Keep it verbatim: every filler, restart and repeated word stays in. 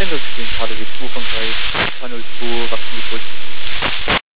Sendung spielen gerade wie zwei von drei, zwei null zwei, was die